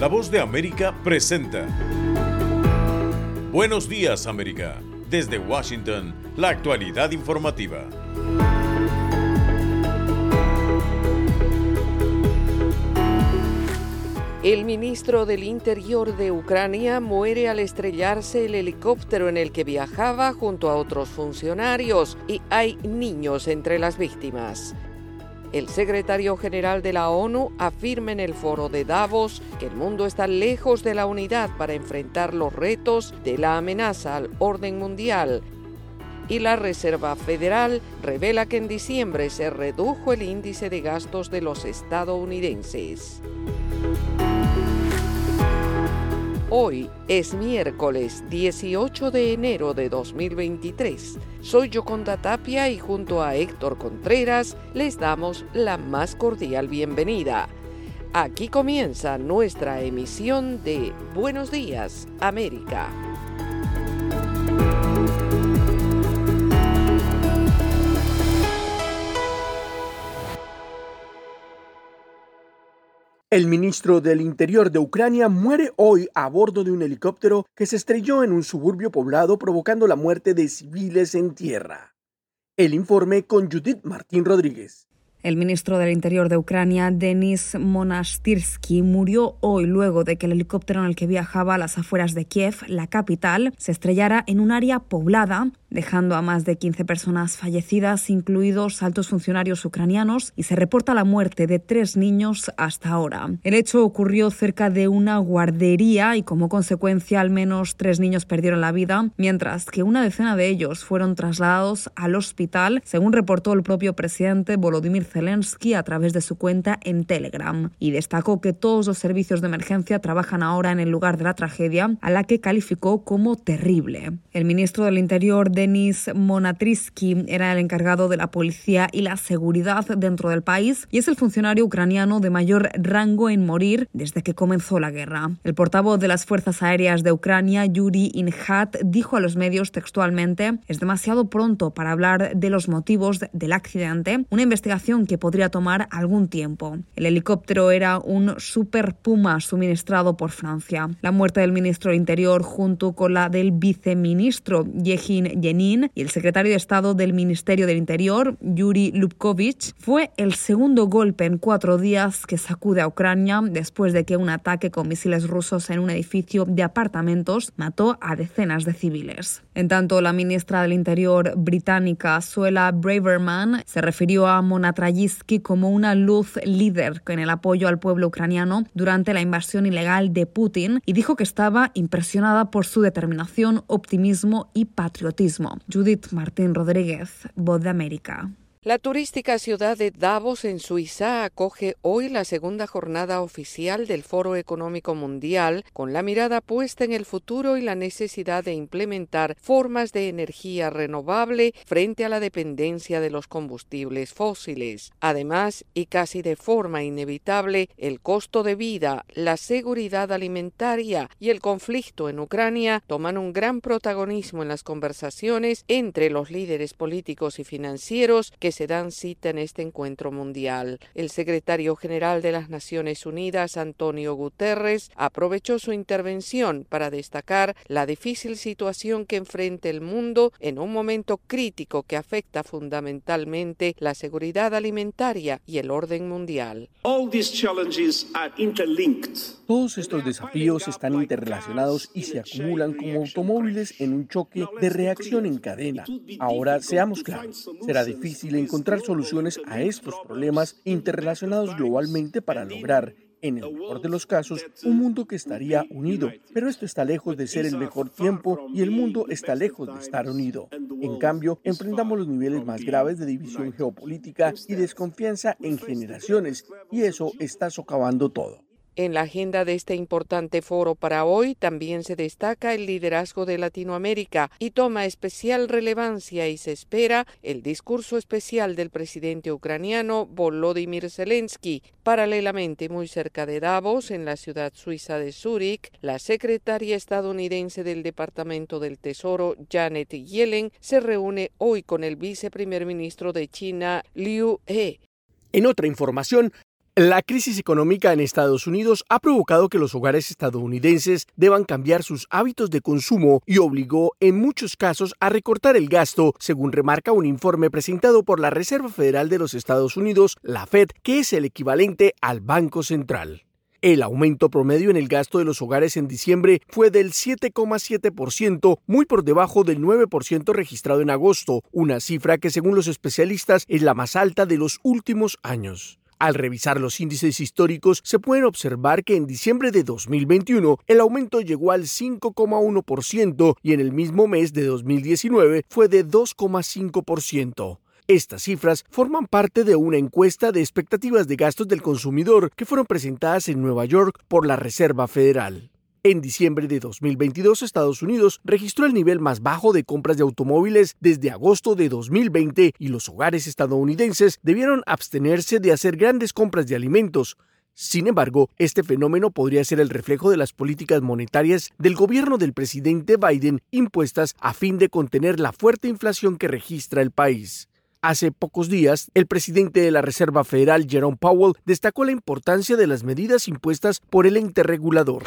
La Voz de América presenta Buenos Días, América. Desde Washington, la actualidad informativa. El ministro del Interior de Ucrania muere al estrellarse el helicóptero en el que viajaba junto a otros funcionarios y hay niños entre las víctimas. El secretario general de la ONU afirma en el foro de Davos que el mundo está lejos de la unidad para enfrentar los retos de la amenaza al orden mundial. Y la Reserva Federal revela que en diciembre se redujo el índice de gastos de los estadounidenses. Hoy es miércoles 18 de enero de 2023. Soy Yoconda Tapia y junto a Héctor Contreras les damos la más cordial bienvenida. Aquí comienza nuestra emisión de Buenos Días, América. El ministro del Interior de Ucrania muere hoy a bordo de un helicóptero que se estrelló en un suburbio poblado provocando la muerte de civiles en tierra. El informe con Judith Martín Rodríguez. El ministro del Interior de Ucrania, Denis Monastyrsky, murió hoy luego de que el helicóptero en el que viajaba a las afueras de Kiev, la capital, se estrellara en un área poblada, dejando a más de 15 personas fallecidas, incluidos altos funcionarios ucranianos, y se reporta la muerte de 3 niños hasta ahora. El hecho ocurrió cerca de una guardería y como consecuencia al menos 3 niños perdieron la vida, mientras que una decena de ellos fueron trasladados al hospital, según reportó el propio presidente Volodymyr Zelensky a través de su cuenta en Telegram, y destacó que todos los servicios de emergencia trabajan ahora en el lugar de la tragedia, a la que calificó como terrible. El ministro del Interior, Denis Monastyrsky, era el encargado de la policía y la seguridad dentro del país y es el funcionario ucraniano de mayor rango en morir desde que comenzó la guerra. El portavoz de las Fuerzas Aéreas de Ucrania, Yuri Inhat, dijo a los medios textualmente: «Es demasiado pronto para hablar de los motivos del accidente, una investigación que podría tomar algún tiempo». El helicóptero era un Super Puma suministrado por Francia. La muerte del ministro del Interior, junto con la del viceministro Yevhen Yenin y el secretario de Estado del Ministerio del Interior, Yuri Lubkovich, fue el segundo golpe en 4 días que sacude a Ucrania después de que un ataque con misiles rusos en un edificio de apartamentos mató a decenas de civiles. En tanto, la ministra del Interior británica, Suella Braverman, se refirió a Monastyrsky como una luz líder en el apoyo al pueblo ucraniano durante la invasión ilegal de Putin y dijo que estaba impresionada por su determinación, optimismo y patriotismo. Judith Martín Rodríguez, Voz de América. La turística ciudad de Davos en Suiza acoge hoy la segunda jornada oficial del Foro Económico Mundial, con la mirada puesta en el futuro y la necesidad de implementar formas de energía renovable frente a la dependencia de los combustibles fósiles. Además, y casi de forma inevitable, el costo de vida, la seguridad alimentaria y el conflicto en Ucrania toman un gran protagonismo en las conversaciones entre los líderes políticos y financieros que se dan cita en este encuentro mundial. El secretario general de las Naciones Unidas, Antonio Guterres, aprovechó su intervención para destacar la difícil situación que enfrenta el mundo en un momento crítico que afecta fundamentalmente la seguridad alimentaria y el orden mundial. Todos estos desafíos están interrelacionados y se acumulan como automóviles en un choque de reacción en cadena. Ahora, seamos claros, será difícil encontrar soluciones a estos problemas interrelacionados globalmente para lograr, en el mejor de los casos, un mundo que estaría unido. Pero esto está lejos de ser el mejor tiempo y el mundo está lejos de estar unido. En cambio, enfrentamos los niveles más graves de división geopolítica y desconfianza en generaciones, y eso está socavando todo. En la agenda de este importante foro para hoy también se destaca el liderazgo de Latinoamérica y toma especial relevancia y se espera el discurso especial del presidente ucraniano Volodymyr Zelensky. Paralelamente, muy cerca de Davos, en la ciudad suiza de Zúrich, la secretaria estadounidense del Departamento del Tesoro, Janet Yellen, se reúne hoy con el viceprimer ministro de China, Liu He. En otra información, La crisis económica en Estados Unidos ha provocado que los hogares estadounidenses deban cambiar sus hábitos de consumo y obligó en muchos casos a recortar el gasto, según remarca un informe presentado por la Reserva Federal de los Estados Unidos, la Fed, que es el equivalente al Banco Central. El aumento promedio en el gasto de los hogares en diciembre fue del 7,7%, muy por debajo del 9% registrado en agosto, una cifra que según los especialistas es la más alta de los últimos años. Al revisar los índices históricos, se puede observar que en diciembre de 2021 el aumento llegó al 5,1% y en el mismo mes de 2019 fue de 2,5%. Estas cifras forman parte de una encuesta de expectativas de gastos del consumidor que fueron presentadas en Nueva York por la Reserva Federal. En diciembre de 2022, Estados Unidos registró el nivel más bajo de compras de automóviles desde agosto de 2020 y los hogares estadounidenses debieron abstenerse de hacer grandes compras de alimentos. Sin embargo, este fenómeno podría ser el reflejo de las políticas monetarias del gobierno del presidente Biden impuestas a fin de contener la fuerte inflación que registra el país. Hace pocos días, el presidente de la Reserva Federal, Jerome Powell, destacó la importancia de las medidas impuestas por el ente regulador.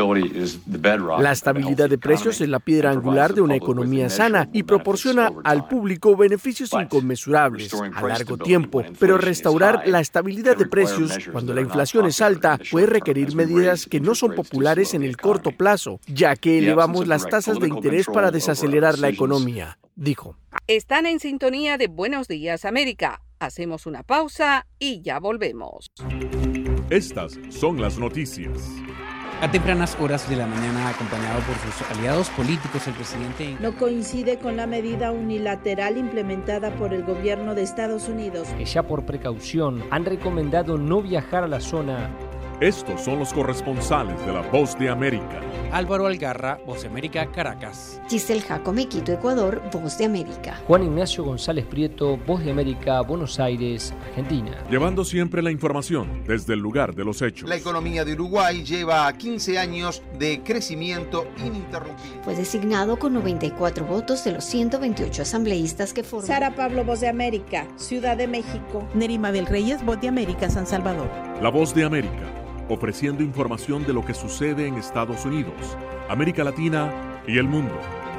La estabilidad de precios es la piedra angular de una economía sana y proporciona al público beneficios inconmensurables a largo tiempo, pero restaurar la estabilidad de precios cuando la inflación es alta puede requerir medidas que no son populares en el corto plazo, ya que elevamos las tasas de interés para desacelerar la economía, dijo. Están en sintonía de Buenos Días, América. Hacemos una pausa y ya volvemos. Estas son las noticias. A tempranas horas de la mañana, acompañado por sus aliados políticos, el presidente no coincide con la medida unilateral implementada por el gobierno de Estados Unidos, que ya por precaución han recomendado no viajar a la zona. Estos son los corresponsales de La Voz de América. Álvaro Algarra, Voz de América, Caracas. Giselle Jacome, Quito, Ecuador, Voz de América. Juan Ignacio González Prieto, Voz de América, Buenos Aires, Argentina. Llevando siempre la información desde el lugar de los hechos. La economía de Uruguay lleva 15 años de crecimiento ininterrumpido. Fue designado con 94 votos de los 128 asambleístas que forman. Sara Pablo, Voz de América, Ciudad de México. Nerima Bel Reyes, Voz de América, San Salvador. La Voz de América, ofreciendo información de lo que sucede en Estados Unidos, América Latina y el mundo.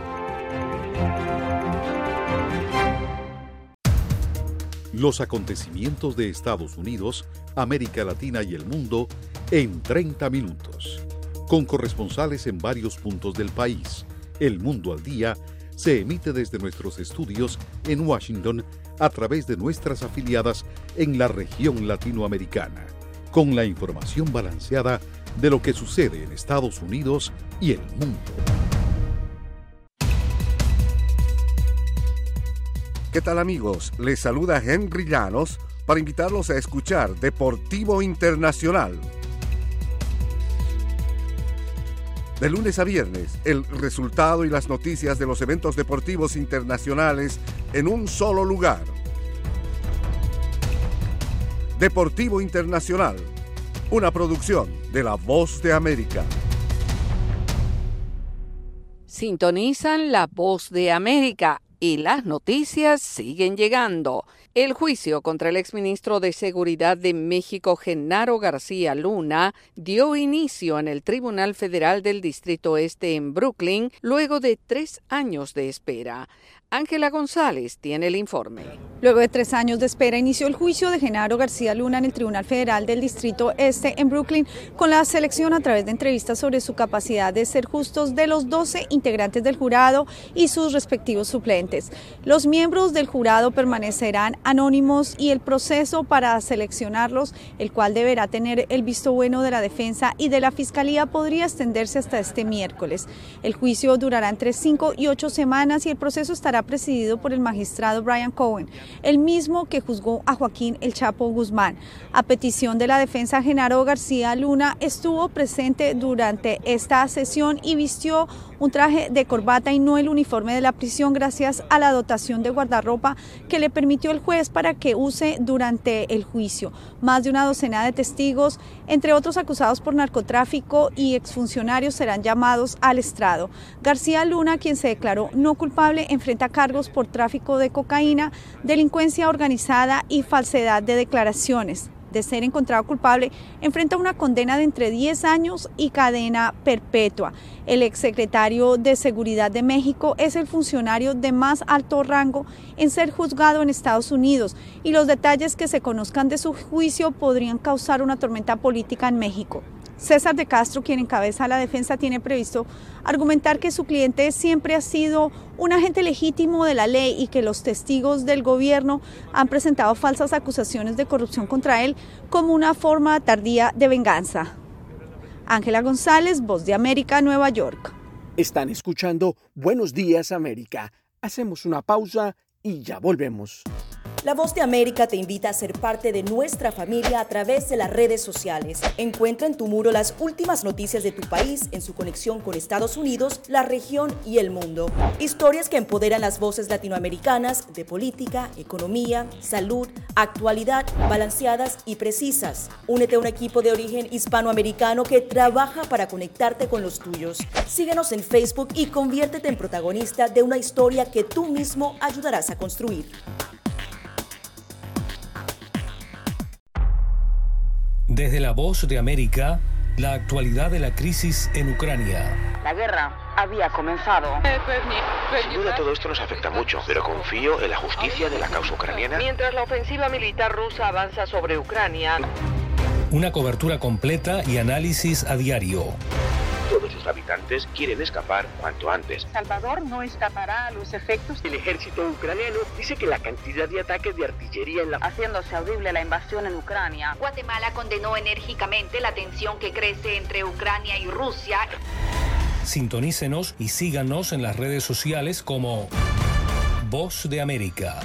Los acontecimientos de Estados Unidos, América Latina y el mundo en 30 minutos. Con corresponsales en varios puntos del país. El Mundo al Día se emite desde nuestros estudios en Washington a través de nuestras afiliadas en la región latinoamericana, con la información balanceada de lo que sucede en Estados Unidos y el mundo. ¿Qué tal, amigos? Les saluda Henry Llanos para invitarlos a escuchar Deportivo Internacional. De lunes a viernes, el resultado y las noticias de los eventos deportivos internacionales en un solo lugar. Deportivo Internacional, una producción de La Voz de América. Sintonizan La Voz de América y las noticias siguen llegando. El juicio contra el exministro de Seguridad de México, Genaro García Luna, dio inicio en el Tribunal Federal del Distrito Este en Brooklyn luego de 3 años de espera. Ángela González tiene el informe. Luego de 3 años de espera, inició el juicio de Genaro García Luna en el Tribunal Federal del Distrito Este en Brooklyn, con la selección a través de entrevistas sobre su capacidad de ser justos de los 12 integrantes del jurado y sus respectivos suplentes. Los miembros del jurado permanecerán anónimos y el proceso para seleccionarlos, el cual deberá tener el visto bueno de la defensa y de la fiscalía, podría extenderse hasta este miércoles. El juicio durará entre 5 y 8 semanas y el proceso estará presidido por el magistrado Brian Cohen, el mismo que juzgó a Joaquín El Chapo Guzmán. A petición de la defensa, Genaro García Luna estuvo presente durante esta sesión y vistió un traje de corbata y no el uniforme de la prisión, gracias a la dotación de guardarropa que le permitió el juez para que use durante el juicio. Más de una docena de testigos, entre otros acusados por narcotráfico y exfuncionarios, serán llamados al estrado. García Luna, quien se declaró no culpable, enfrenta cargos por tráfico de cocaína, delincuencia organizada y falsedad de declaraciones. de ser encontrado culpable, enfrenta una condena de entre 10 años y cadena perpetua. El exsecretario de Seguridad de México es el funcionario de más alto rango en ser juzgado en Estados Unidos y los detalles que se conozcan de su juicio podrían causar una tormenta política en México. César de Castro, quien encabeza la defensa, tiene previsto argumentar que su cliente siempre ha sido un agente legítimo de la ley y que los testigos del gobierno han presentado falsas acusaciones de corrupción contra él como una forma tardía de venganza. Ángela González, Voz de América, Nueva York. Están escuchando Buenos Días América. Hacemos una pausa y ya volvemos. La Voz de América te invita a ser parte de nuestra familia a través de las redes sociales. Encuentra en tu muro las últimas noticias de tu país en su conexión con Estados Unidos, la región y el mundo. Historias que empoderan las voces latinoamericanas de política, economía, salud, actualidad, balanceadas y precisas. Únete a un equipo de origen hispanoamericano que trabaja para conectarte con los tuyos. Síguenos en Facebook y conviértete en protagonista de una historia que tú mismo ayudarás a construir. Desde la Voz de América, la actualidad de la crisis en Ucrania. La guerra había comenzado. Sin duda todo esto nos afecta mucho, pero confío en la justicia de la causa ucraniana. Mientras la ofensiva militar rusa avanza sobre Ucrania. Una cobertura completa y análisis a diario. Todos sus habitantes quieren escapar cuanto antes. Salvador no escapará a los efectos. El ejército ucraniano dice que la cantidad de ataques de artillería haciéndose audible la invasión en Ucrania. Guatemala condenó enérgicamente la tensión que crece entre Ucrania y Rusia. Sintonícenos y síganos en las redes sociales como Voz de América.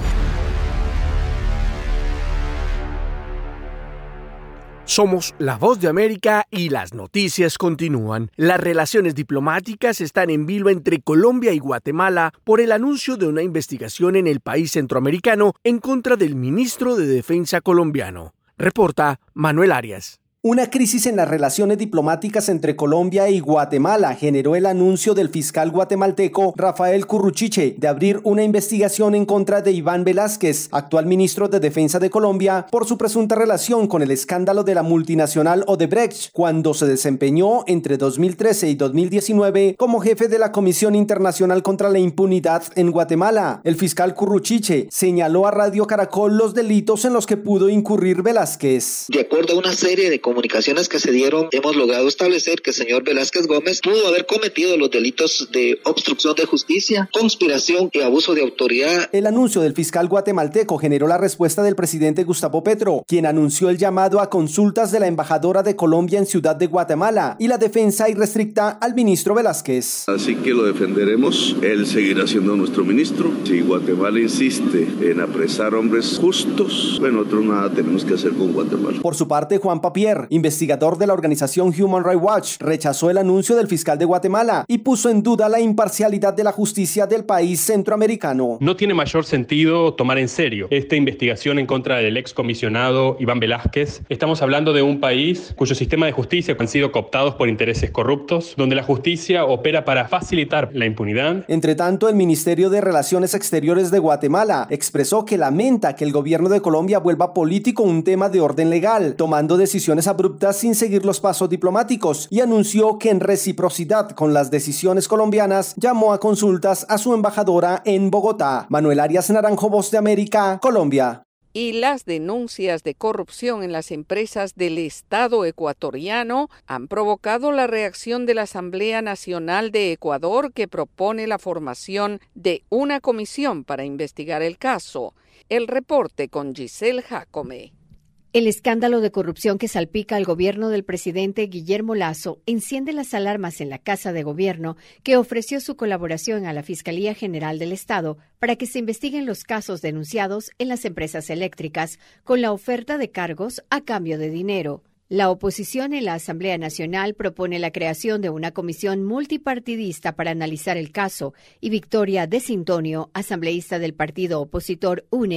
Somos la Voz de América y las noticias continúan. Las relaciones diplomáticas están en vilo entre Colombia y Guatemala por el anuncio de una investigación en el país centroamericano en contra del ministro de Defensa colombiano. Reporta Manuel Arias. Una crisis en las relaciones diplomáticas entre Colombia y Guatemala generó el anuncio del fiscal guatemalteco Rafael Curruchiche de abrir una investigación en contra de Iván Velázquez, actual ministro de Defensa de Colombia, por su presunta relación con el escándalo de la multinacional Odebrecht, cuando se desempeñó entre 2013 y 2019 como jefe de la Comisión Internacional contra la Impunidad en Guatemala. El fiscal Curruchiche señaló a Radio Caracol los delitos en los que pudo incurrir Velázquez. De acuerdo a una serie de comunicaciones que se dieron, hemos logrado establecer que el señor Velázquez Gómez pudo haber cometido los delitos de obstrucción de justicia, conspiración y abuso de autoridad. El anuncio del fiscal guatemalteco generó la respuesta del presidente Gustavo Petro, quien anunció el llamado a consultas de la embajadora de Colombia en Ciudad de Guatemala y la defensa irrestricta al ministro Velázquez. Así que lo defenderemos, él seguirá siendo nuestro ministro. Si Guatemala insiste en apresar hombres justos, bueno, nosotros nada tenemos que hacer con Guatemala. Por su parte, Juan Papier, investigador de la organización Human Rights Watch, rechazó el anuncio del fiscal de Guatemala y puso en duda la imparcialidad de la justicia del país centroamericano. No tiene mayor sentido tomar en serio esta investigación en contra del excomisionado Iván Velázquez. Estamos hablando de un país cuyo sistema de justicia han sido cooptados por intereses corruptos, donde la justicia opera para facilitar la impunidad. Entre tanto, el Ministerio de Relaciones Exteriores de Guatemala expresó que lamenta que el gobierno de Colombia vuelva político un tema de orden legal, tomando decisiones abruptas sin seguir los pasos diplomáticos, y anunció que en reciprocidad con las decisiones colombianas llamó a consultas a su embajadora en Bogotá. Manuel Arias Naranjo, Voz de América, Colombia. Y las denuncias de corrupción en las empresas del Estado ecuatoriano han provocado la reacción de la Asamblea Nacional de Ecuador, que propone la formación de una comisión para investigar el caso. El reporte con Giselle Jacome. El escándalo de corrupción que salpica al gobierno del presidente Guillermo Lasso enciende las alarmas en la Casa de Gobierno, que ofreció su colaboración a la Fiscalía General del Estado para que se investiguen los casos denunciados en las empresas eléctricas con la oferta de cargos a cambio de dinero. La oposición en la Asamblea Nacional propone la creación de una comisión multipartidista para analizar el caso, y Victoria de Sintonio, asambleísta del partido opositor UNES,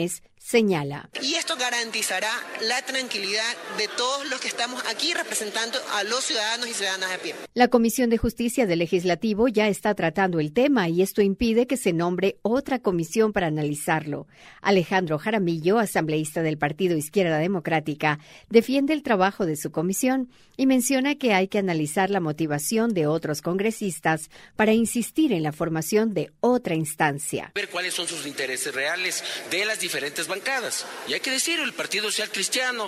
señala. Y esto garantizará la tranquilidad de todos los que estamos aquí representando a los ciudadanos y ciudadanas de pie. La Comisión de Justicia del Legislativo ya está tratando el tema y esto impide que se nombre otra comisión para analizarlo. Alejandro Jaramillo, asambleísta del Partido Izquierda Democrática, defiende el trabajo de su comisión y menciona que hay que analizar la motivación de otros congresistas para insistir en la formación de otra instancia. Ver cuáles son sus intereses reales de las diferentes bancadas. Y hay que decir, el Partido Social Cristiano,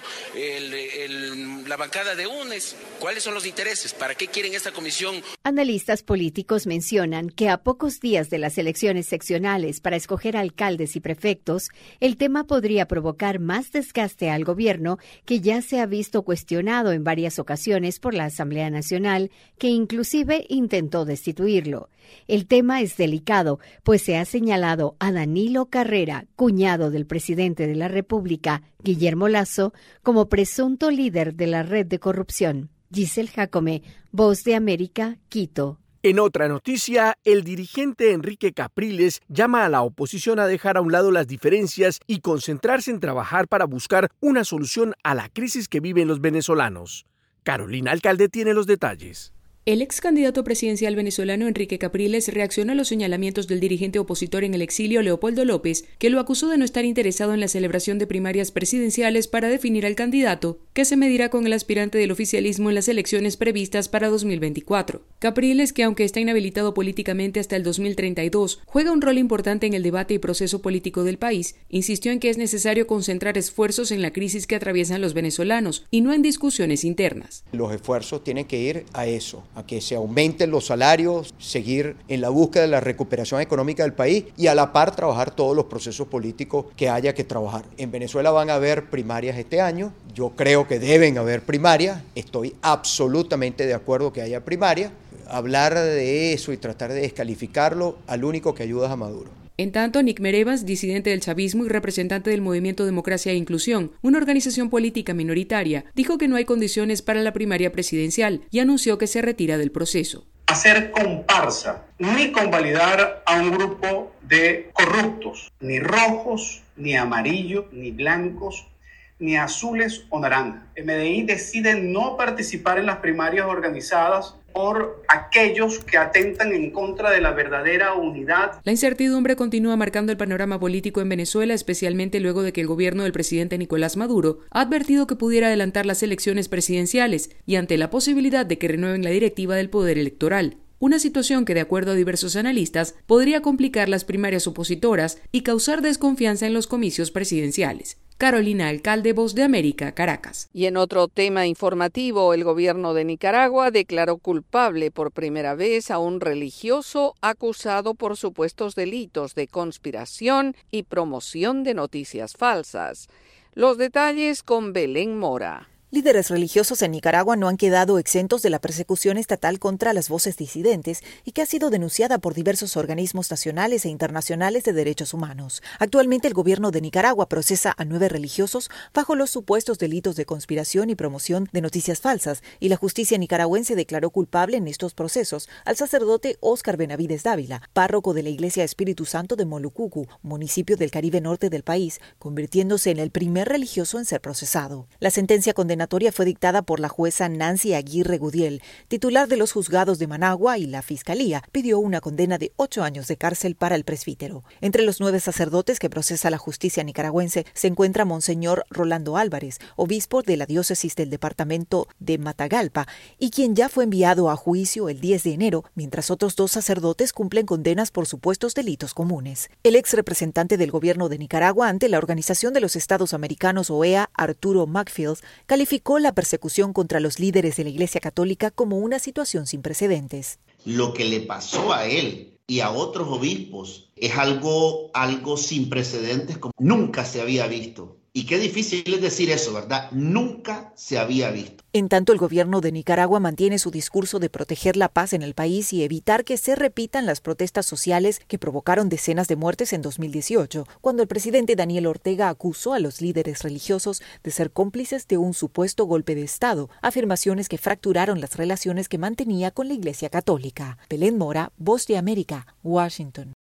la bancada de UNES, ¿cuáles son los intereses? ¿Para qué quieren esta comisión? Analistas políticos mencionan que a pocos días de las elecciones seccionales para escoger alcaldes y prefectos, el tema podría provocar más desgaste al gobierno que ya se ha visto cuestionado en varias ocasiones por la Asamblea Nacional, que inclusive intentó destituirlo. El tema es delicado, pues se ha señalado a Danilo Carrera, cuñado del presidente de la República, Guillermo Lasso, como presunto líder de la red de corrupción. Giselle Jacome, Voz de América, Quito. En otra noticia, el dirigente Enrique Capriles llama a la oposición a dejar a un lado las diferencias y concentrarse en trabajar para buscar una solución a la crisis que viven los venezolanos. Carolina Alcalde tiene los detalles. El ex candidato presidencial venezolano Enrique Capriles reaccionó a los señalamientos del dirigente opositor en el exilio Leopoldo López, que lo acusó de no estar interesado en la celebración de primarias presidenciales para definir al candidato, que se medirá con el aspirante del oficialismo en las elecciones previstas para 2024. Capriles, que aunque está inhabilitado políticamente hasta el 2032, juega un rol importante en el debate y proceso político del país, insistió en que es necesario concentrar esfuerzos en la crisis que atraviesan los venezolanos y no en discusiones internas. Los esfuerzos tienen que ir a eso, a que se aumenten los salarios, seguir en la búsqueda de la recuperación económica del país y a la par trabajar todos los procesos políticos que haya que trabajar. En Venezuela van a haber primarias este año, yo creo que deben haber primarias, estoy absolutamente de acuerdo que haya primarias. Hablar de eso y tratar de descalificarlo, al único que ayuda es a Maduro. En tanto, Nick Merevas, disidente del chavismo y representante del Movimiento Democracia e Inclusión, una organización política minoritaria, dijo que no hay condiciones para la primaria presidencial y anunció que se retira del proceso. Hacer comparsa, ni convalidar a un grupo de corruptos, ni rojos, ni amarillos, ni blancos, ni azules o naranjas. El MDI decide no participar en las primarias organizadas por aquellos que atentan en contra de la verdadera unidad. La incertidumbre continúa marcando el panorama político en Venezuela, especialmente luego de que el gobierno del presidente Nicolás Maduro ha advertido que pudiera adelantar las elecciones presidenciales y ante la posibilidad de que renueven la directiva del poder electoral. Una situación que, de acuerdo a diversos analistas, podría complicar las primarias opositoras y causar desconfianza en los comicios presidenciales. Carolina Alcalde, Voz de América, Caracas. Y en otro tema informativo, el gobierno de Nicaragua declaró culpable por primera vez a un religioso acusado por supuestos delitos de conspiración y promoción de noticias falsas. Los detalles con Belén Mora. Líderes religiosos en Nicaragua no han quedado exentos de la persecución estatal contra las voces disidentes y que ha sido denunciada por diversos organismos nacionales e internacionales de derechos humanos. Actualmente el gobierno de Nicaragua procesa a 9 religiosos bajo los supuestos delitos de conspiración y promoción de noticias falsas, y la justicia nicaragüense declaró culpable en estos procesos al sacerdote Óscar Benavides Dávila, párroco de la Iglesia Espíritu Santo de Molucucu, municipio del Caribe Norte del país, convirtiéndose en el primer religioso en ser procesado. La sentencia condenatoria fue dictada por la jueza Nancy Aguirre Gudiel, titular de los juzgados de Managua, y la Fiscalía pidió una condena de 8 años de cárcel para el presbítero. Entre los 9 sacerdotes que procesa la justicia nicaragüense se encuentra Monseñor Rolando Álvarez, obispo de la diócesis del departamento de Matagalpa, y quien ya fue enviado a juicio el 10 de enero, mientras otros 2 sacerdotes cumplen condenas por supuestos delitos comunes. El ex representante del gobierno de Nicaragua ante la Organización de los Estados Americanos, OEA, Arturo Macfield, calificó la persecución contra los líderes de la Iglesia Católica como una situación sin precedentes. Lo que le pasó a él y a otros obispos es algo sin precedentes, como nunca se había visto. Y qué difícil es decir eso, ¿verdad? Nunca se había visto. En tanto, el gobierno de Nicaragua mantiene su discurso de proteger la paz en el país y evitar que se repitan las protestas sociales que provocaron decenas de muertes en 2018, cuando el presidente Daniel Ortega acusó a los líderes religiosos de ser cómplices de un supuesto golpe de Estado, afirmaciones que fracturaron las relaciones que mantenía con la Iglesia Católica. Belén Mora, Voz de América, Washington.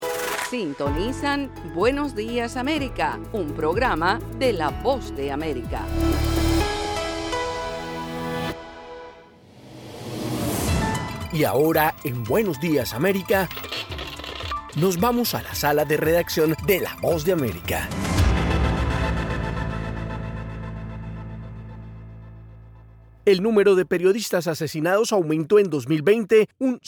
Sintonizan Buenos Días América, un programa de La Voz de América. Y ahora, en Buenos Días América, nos vamos a la sala de redacción de La Voz de América. El número de periodistas asesinados aumentó en 2020 un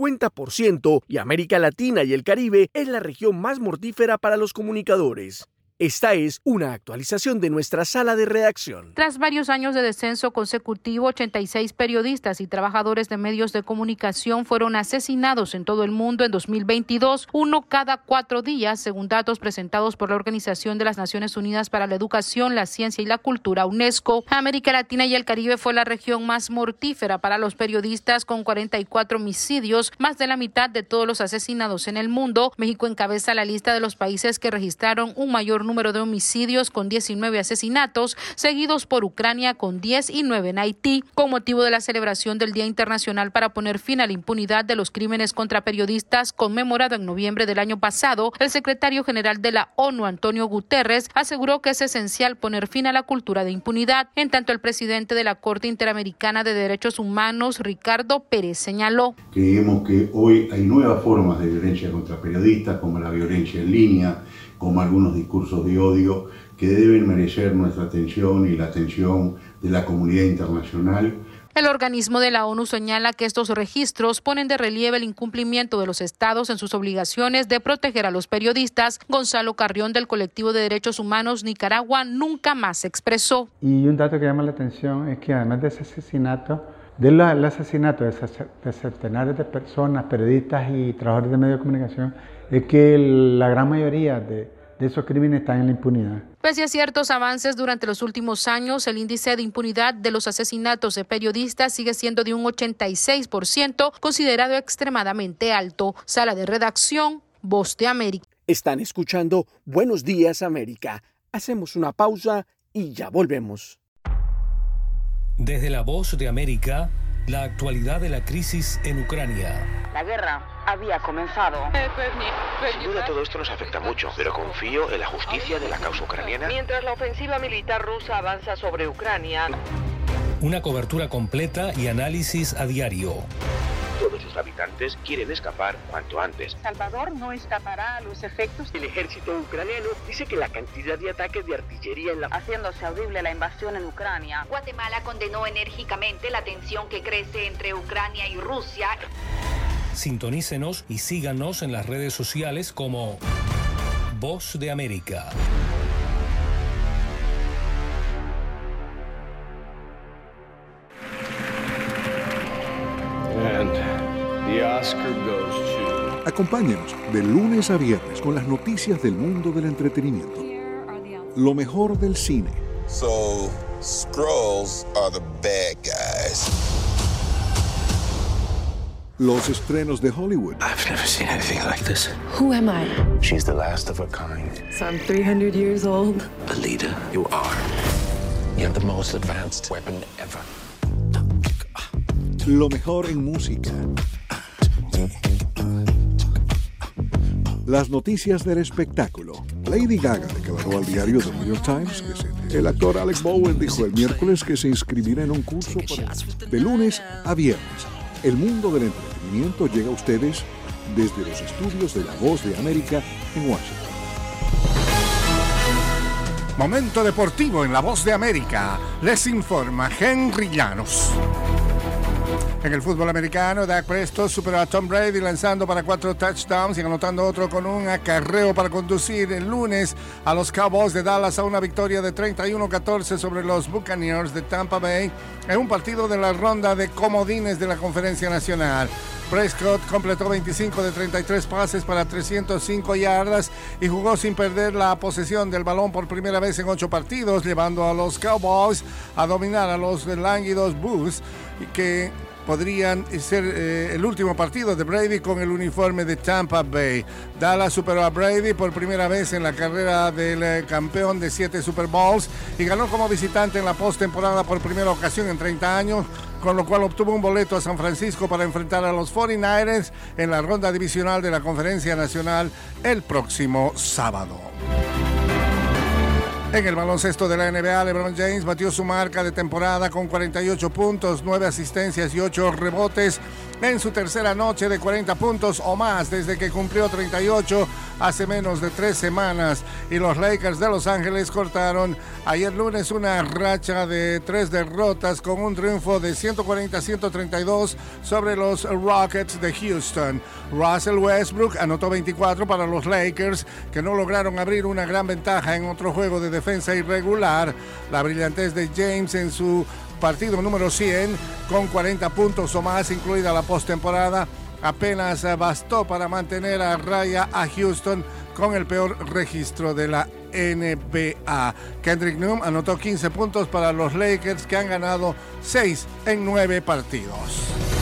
50% y América Latina y el Caribe es la región más mortífera para los comunicadores. Esta es una actualización de nuestra sala de redacción. Tras varios años de descenso consecutivo, 86 periodistas y trabajadores de medios de comunicación fueron asesinados en todo el mundo en 2022, uno cada 4 días, según datos presentados por la Organización de las Naciones Unidas para la Educación, la Ciencia y la Cultura, UNESCO. América Latina y el Caribe fue la región más mortífera para los periodistas, con 44 homicidios, más de la mitad de todos los asesinados en el mundo. México encabeza la lista de los países que registraron un mayor número de homicidios, con 19 asesinatos, seguidos por Ucrania con 10 y 9 en Haití. Con motivo de la celebración del Día Internacional para poner fin a la impunidad de los crímenes contra periodistas, conmemorado en noviembre del año pasado, el secretario general de la ONU, Antonio Guterres, aseguró que es esencial poner fin a la cultura de impunidad. En tanto, el presidente de la Corte Interamericana de Derechos Humanos, Ricardo Pérez, señaló: creemos que hoy hay nuevas formas de violencia contra periodistas, como la violencia en línea, como algunos discursos de odio, que deben merecer nuestra atención y la atención de la comunidad internacional. El organismo de la ONU señala que estos registros ponen de relieve el incumplimiento de los estados en sus obligaciones de proteger a los periodistas. Gonzalo Carrión, del colectivo de derechos humanos Nicaragua, nunca más expresó. Y un dato que llama la atención es que además de ese asesinato, del asesinato de centenares de personas, periodistas y trabajadores de medios de comunicación, es que la gran mayoría de esos crímenes están en la impunidad. Pese a ciertos avances durante los últimos años, el índice de impunidad de los asesinatos de periodistas sigue siendo de un 86%, considerado extremadamente alto. Sala de redacción, Voz de América. Están escuchando Buenos Días América. Hacemos una pausa y ya volvemos. Desde La Voz de América, la actualidad de la crisis en Ucrania. La guerra había comenzado. Sin duda todo esto nos afecta mucho, pero confío en la justicia de la causa ucraniana. Mientras la ofensiva militar rusa avanza sobre Ucrania. Una cobertura completa y análisis a diario. Todos sus habitantes quieren escapar cuanto antes. Salvador no escapará a los efectos. El ejército ucraniano dice que la cantidad de ataques de artillería en la... haciéndose audible la invasión en Ucrania. Guatemala condenó enérgicamente la tensión que crece entre Ucrania y Rusia. Sintonícenos y síganos en las redes sociales como Voz de América. And the Oscar goes to... Acompáñenos de lunes a viernes con las noticias del mundo del entretenimiento. Lo mejor del cine. So, Skrulls are the bad guys. Los estrenos de Hollywood. I've never seen anything like this. Who am I? She's the last of her kind. So I'm 300 years old. The leader you are. You're the most advanced weapon ever. Lo mejor en música. Las noticias del espectáculo. Lady Gaga declaró al diario The New York Times que el actor Alec Bowen dijo el miércoles que se inscribirá en un curso de lunes a viernes. El mundo del entretenimiento llega a ustedes desde los estudios de La Voz de América en Washington. Momento deportivo en La Voz de América. Les informa Henry Llanos. En el fútbol americano, Dak Prescott superó a Tom Brady lanzando para 4 touchdowns y anotando otro con un acarreo para conducir el lunes a los Cowboys de Dallas a una victoria de 31-14 sobre los Buccaneers de Tampa Bay en un partido de la ronda de comodines de la Conferencia Nacional. Prescott completó 25 de 33 pases para 305 yardas y jugó sin perder la posesión del balón por primera vez en 8 partidos, llevando a los Cowboys a dominar a los lánguidos Bulls, que podrían ser el último partido de Brady con el uniforme de Tampa Bay. Dallas superó a Brady por primera vez en la carrera del campeón de 7 Super Bowls y ganó como visitante en la postemporada por primera ocasión en 30 años, con lo cual obtuvo un boleto a San Francisco para enfrentar a los 49ers en la ronda divisional de la Conferencia Nacional el próximo sábado. En el baloncesto de la NBA, LeBron James batió su marca de temporada con 48 puntos, 9 asistencias y 8 rebotes en su tercera noche de 40 puntos o más desde que cumplió 38 hace menos de 3 semanas. Y los Lakers de Los Ángeles cortaron ayer lunes una racha de 3 derrotas con un triunfo de 140-132 sobre los Rockets de Houston. Russell Westbrook anotó 24 para los Lakers, que no lograron abrir una gran ventaja en otro juego de defensa irregular. La brillantez de James en su partido número 100 con 40 puntos o más, incluida la postemporada, apenas bastó para mantener a raya a Houston con el peor registro de la NBA. Kendrick Nunn anotó 15 puntos para los Lakers, que han ganado 6 en 9 partidos.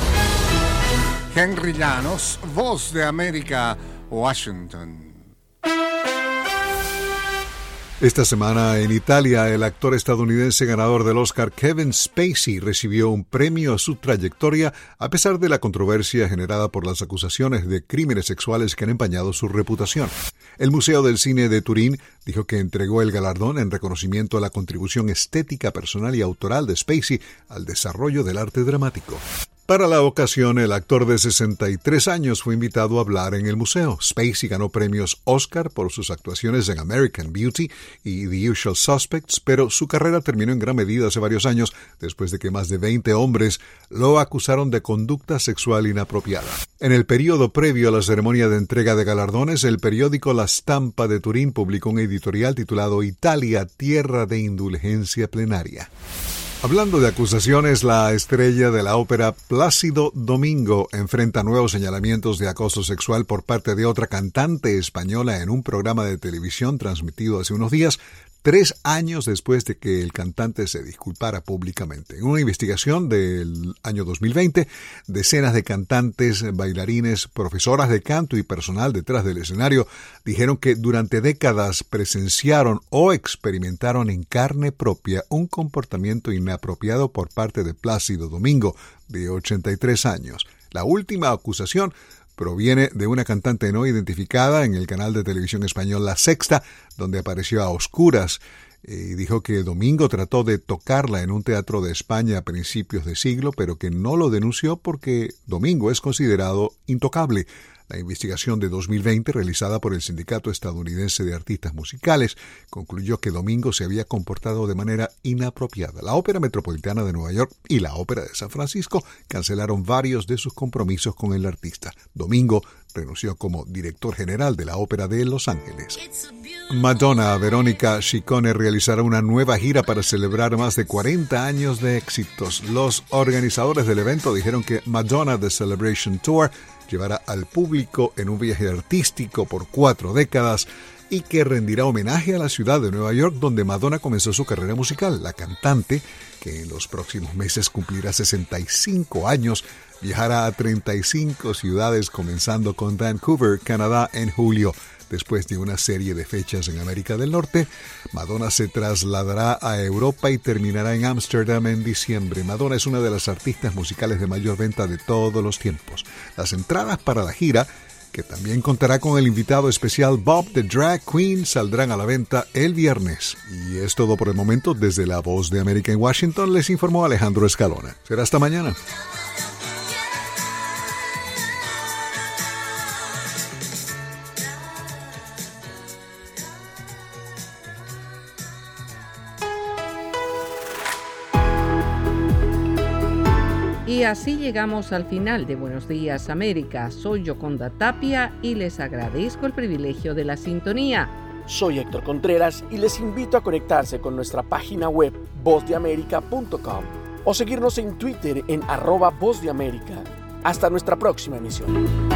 Henry Llanos, Voz de América, Washington. Esta semana en Italia, el actor estadounidense ganador del Oscar Kevin Spacey recibió un premio a su trayectoria a pesar de la controversia generada por las acusaciones de crímenes sexuales que han empañado su reputación. El Museo del Cine de Turín dijo que entregó el galardón en reconocimiento a la contribución estética, personal y autoral de Spacey al desarrollo del arte dramático. Para la ocasión, el actor de 63 años fue invitado a hablar en el museo. Spacey ganó premios Oscar por sus actuaciones en American Beauty y The Usual Suspects, pero su carrera terminó en gran medida hace varios años después de que más de 20 hombres lo acusaron de conducta sexual inapropiada. En el periodo previo a la ceremonia de entrega de galardones, el periódico La Stampa de Turín publicó un editorial titulado Italia, tierra de indulgencia plenaria. Hablando de acusaciones, la estrella de la ópera Plácido Domingo enfrenta nuevos señalamientos de acoso sexual por parte de otra cantante española en un programa de televisión transmitido hace unos días, 3 años después de que el cantante se disculpara públicamente. En una investigación del año 2020, decenas de cantantes, bailarines, profesoras de canto y personal detrás del escenario dijeron que durante décadas presenciaron o experimentaron en carne propia un comportamiento inapropiado por parte de Plácido Domingo, de 83 años. La última acusación proviene de una cantante no identificada en el canal de televisión español La Sexta, donde apareció a oscuras y dijo que Domingo trató de tocarla en un teatro de España a principios de siglo, pero que no lo denunció porque Domingo es considerado intocable. La investigación de 2020, realizada por el Sindicato Estadounidense de Artistas Musicales, concluyó que Domingo se había comportado de manera inapropiada. La Ópera Metropolitana de Nueva York y la Ópera de San Francisco cancelaron varios de sus compromisos con el artista. Domingo renunció como director general de la Ópera de Los Ángeles. Madonna Verónica Ciccone realizará una nueva gira para celebrar más de 40 años de éxitos. Los organizadores del evento dijeron que Madonna The Celebration Tour llevará al público en un viaje artístico por 4 décadas y que rendirá homenaje a la ciudad de Nueva York donde Madonna comenzó su carrera musical. La cantante, que en los próximos meses cumplirá 65 años, viajará a 35 ciudades comenzando con Vancouver, Canadá, en julio. Después de una serie de fechas en América del Norte, Madonna se trasladará a Europa y terminará en Ámsterdam en diciembre. Madonna es una de las artistas musicales de mayor venta de todos los tiempos. Las entradas para la gira, que también contará con el invitado especial Bob the Drag Queen, saldrán a la venta el viernes. Y es todo por el momento. Desde La Voz de América en Washington les informó Alejandro Escalona. Será hasta mañana. Y así llegamos al final de Buenos Días América. Soy Yoconda Tapia y les agradezco el privilegio de la sintonía. Soy Héctor Contreras y les invito a conectarse con nuestra página web vozdeamerica.com o seguirnos en Twitter en @vozdeamerica. Hasta nuestra próxima emisión.